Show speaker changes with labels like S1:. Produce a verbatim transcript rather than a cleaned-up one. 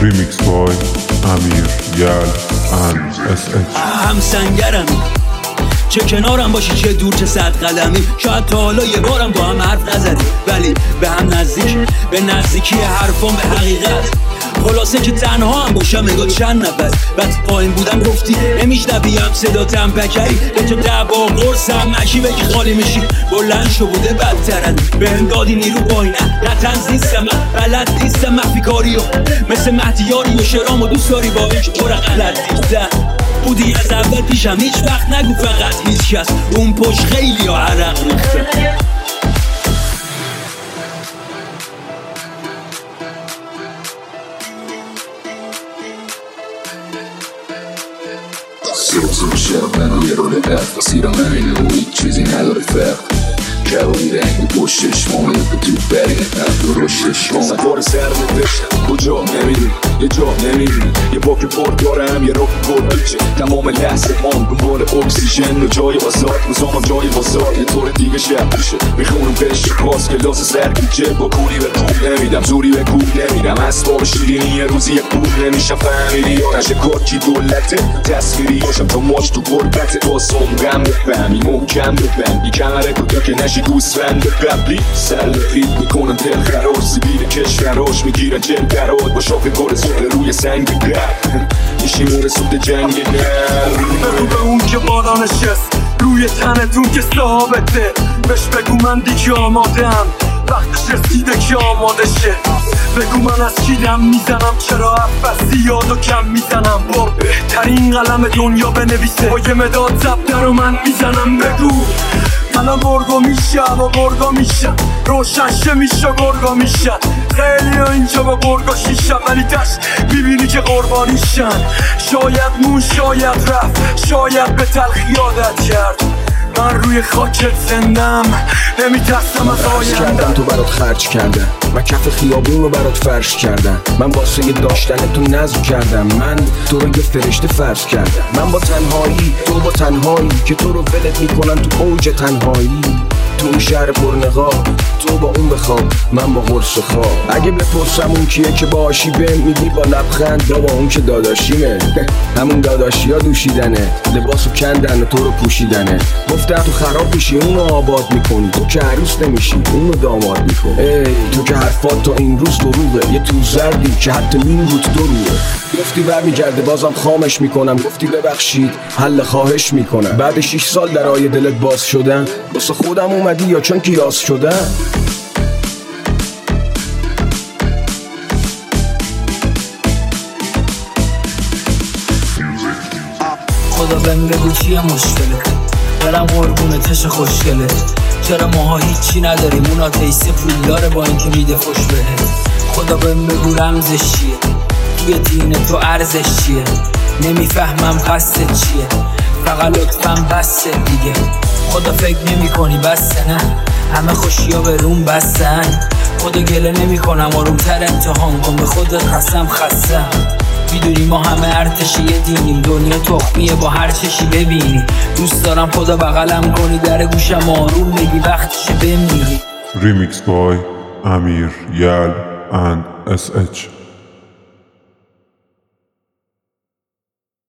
S1: Remix by امیر یل and اس اچ.
S2: هم سنگرم چه کنارم باشی چه دور چه صد قدمی، شاید تا حالا یه بارم با هم حرف نزدیم ولی به هم نزدیک، به نزدیکی حرفان به حقیقت. خلاصه که تنها هم باشم نگاه چند نفر بعد پایین بودم گفتی نمیشنویم صداتم پکری به تو دعوا قرصم نشی بگی خالی میشی بلند شو بوده بدترن به هم دادی نیرو پایینه نتنز نیستم من بلد نیستم مخفی کاریو مثل مهدیاری و شرام و دوست داری با هیچ برا غلط دیدن بودی از اول پیشم هیچ وقت نگو فقط هیچ کس اون پشت خیلی ها عرق ریخته.
S3: سوز میشه من یه رول افت سیرم همینه و هیچ چیزی نداره فرق کبایی رنگ پشتش مامه به تو برینه نفت و رشتش مامه بار سر نوشتم کجا نمیدونی یه جا نمیدونی یه باک پر دارم یه روک پر بیچه تمام لحظه هم دنبال اکسیژن و جای بازار روزام جای بازار یه طور دیگه شب میشه میخونم بهش کاس کلاس سرکیچه با کوری به پول نمیدم زوری به کوب نمیدم اسباب شیرینی یه روزی یه پول نمیشم فهمیدی یا نشه کارکی دولته تصویری باشم تا ماش تو قربت باسم غم بفهمی محکم بفهمی کمره کتا که نشی گوسفند قبلی سلفید میکنن دل خراش سیبیل کشوراش میگیرن جل دراد با شاف گل سوده روی سنگ گرد میشی مور سوده جنگ نر
S4: بگو به اون که بالا نشست روی تنتون که ثابته بهش بگو من دیگه آماده ام وقتش رسیده که آماده شه بگو من از چی دم میزنم چرا عباسی یاد و کم میزنم با بهترین قلم دنیا بنویسه با یه مداد زبطه رو من میزنم بگو منم گرگو میشم و گرگو میشم روشنشه میشه گرگو میشم خیلی ها اینجا با گرگو شیشم ولی تش میبینی که قربانیشن شاید مون شاید رفت شاید به تلخی عادت کرد من روی خاکت زندم نمیترسم از آیندم
S5: تو برات خرج کردم من کف خیابون رو برات فرش کردم من واسه یه داشتن تو نظم کردم من تو رو یه فرشته فرض کردم من با تنهایی تو با تنهایی که تو رو ولت میکنن تو اوج تنهایی تو اون شهر پرنقاب تو با اون بخواب من با قرص خواب اگه بپرسم اون کیه که باشی بهم میگی با لبخند بابا اون که داداشیمه همون داداشی ها دوشیدنه لباسو کندن و تو رو پوشیدنه گفتم تو خراب میشی اونو آباد میکنی تو که عروس نمیشی اونو داماد میکنی ای تو که حرفات تا این روز دروغه یه تو زردی که حتی نیم روت دو روه گفتی برمیگرده بازم خامش میکنم گفتی ببخشید حل خواهش میکنم بعد شیش سال درای دلت باز شدن واسه خودم اومدی یا چون کیاس شدن
S2: خدا بهم بگو چیه مشکلت برم قربونه تش خوشگله چرا ماها هیچی نداریم اونا تیسه پول داره با اینکه میده فش بهت خدا بهم بگو رمزش چیه توی دین تو ارزش چیه نمیفهمم قصدت چیه فقط لطفاً بسته دیگه خدا فکر نمی کنی بسته نه همه خوشی ها به روم بستن خدا گله نمی کنم آرومتر امتحان کن به خودت قسم خستم میدونی ما همه ارتشی دینیم دنیا تخمیه با هر چشی ببینی دوست دارم خدا بغلم کنی در گوشم آروم بگی وقتشه بمیری.
S1: Remix by امیر یل and اس اچ.